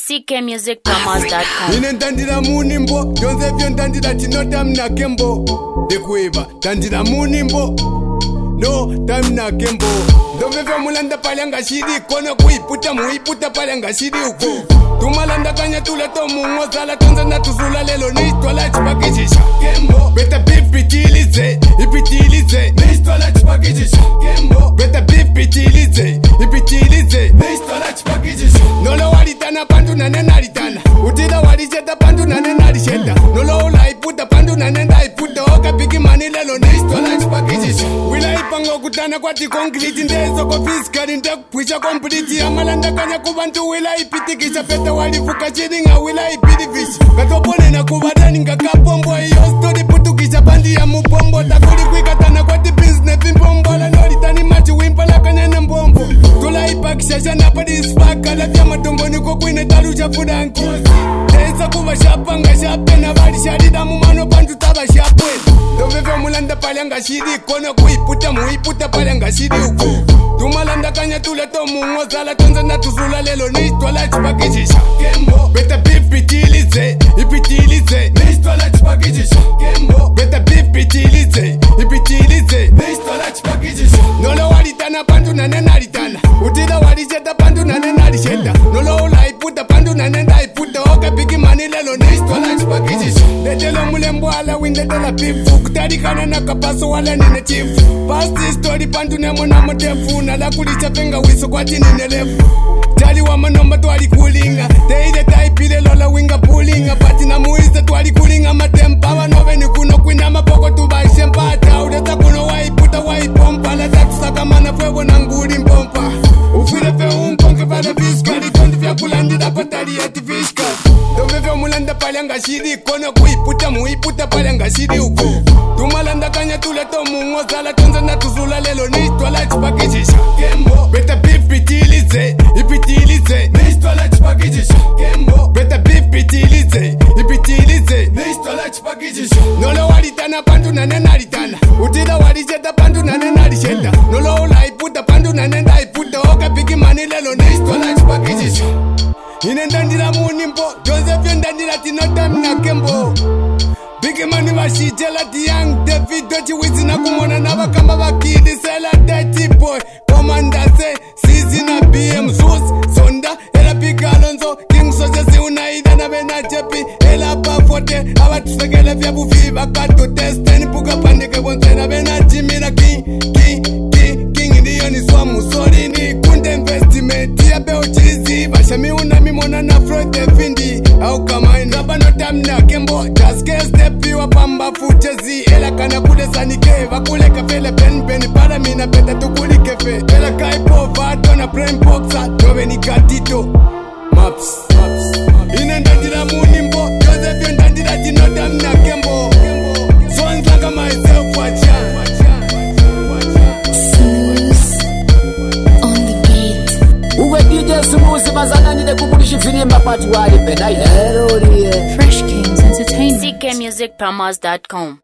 ckmusicpromos.com. Ine ndandira munimbo Joseph ndandira tinota mnakembo Dekuiba ndandira munimbo no tamna kembo ndoveva mulanda palanga shiri kono kuiputa muiputa palanga shiri uko tumalanda kanya tula tomu ngozala tonza na tuzula lelo nistwala chipakijisha kembo beta bipitilize ipitilize nistwala chipakijisha kembo beta bipitilize ipitilize nistwala chipakijisha nolo walitana pandu na nenalitana utida walicheta pandu na nenalisheta nolo ulaiputa pandu na nenda iputa oka piki mani lelo nistwala chipakijisha Pango kutana kwa ti concrete ndezo ko fiskali ndakupwisha complete amalanda kanya kubantu wila ipitikisha peta walifuka chidinga wila ipitifish katopone na kubadani ngakapombo iyo story putukisha bandi ya mupombo takuli kwikatana kwa ti business impombo la nori tani machi wimpala kanya na mbombo tula ipakisha jana pa dispaka la vya matombo niko kwine talusha fudanki tesa kuba shapanga shapena bali sharida mumano bantu taba shapwe doveva mulanda palanga shiri kono kuiputa muiputa palanga shiri uko tumalanda kanya tula tomu ngozala tonza na tuzula lelo nistwala chipakijisha kembo beta bipitilize ipitilize nistwala chipakijisha kembo beta bipitilize ipitilize nistwala chipakijisha nolo walitana pandu na nenalitana utida walicheta pandu na nenalisheta nolo ulaiputa pandu na nenda iputa oka piki mani lelo nistwala chipakijisha letelo mulembo ala windetela pifu kutarikana na kapaso wala nene chifu past story pandu nemo na motefu nala kulicha penga wiso kwa chini nelefu Jali wa manomba twali kulinga Teide taipile lola winga pulinga Pati na muize twali kulinga matempa Wanove ni kuno kwina mapoko tubaishe mpata Udeta kuno waiputa waipompa La tatu sakamana fwewo na nguri mpompa Ufire fe unkonke vada fiskali Tondi vya kulandida patali eti fiskali Doveve mulanda palanga shiri Kono kuiputa muiputa palanga shiri uko Tumalanda kanya tule tomu ngozala Tonza na tuzula lelo nistwala chipakijisha Kembo beta bipitilize ipitilize nistwala chipakijisha kembo beta bipitilize ipitilize nistwala chipakijisha nolo walitana pandu na nenalitana utida walicheta pandu na nenalisheta nolo ulaiputa pandu na nenda iputa oka piki mani lelo nistwala chipakijisha ine ndandira munimbo Joseph ndandira tinota mnakembo Big money vashijela ti young David dochi wizina kumona na bakamba bakidi sela dirty boy Komandase Sizi na BM Zeus Sonda Ela Big Alonso King Soja si unaida na bena jepi Ela pafote Abatusegele vya bufi Bakato testeni Puga pandike bonse na bena Jimmy na King ndiyo ni swamu Sorry ni kunde investment Ya beo chizi Bashami unami mona na Freud Findi Au kama inaba no tamna Kembo Just get step Iwa pamba futezi Ela kana kule sanike Vakule kafele pen Para mina beta tukuli kefe Ela kaipo vato na brain boxa Dove ni katito Maps Ine ndandira munimbo Joseph ndandira tinota mna kembo Swans like myself wacha Fresh Kings Entertainment ckmusicpromos.com.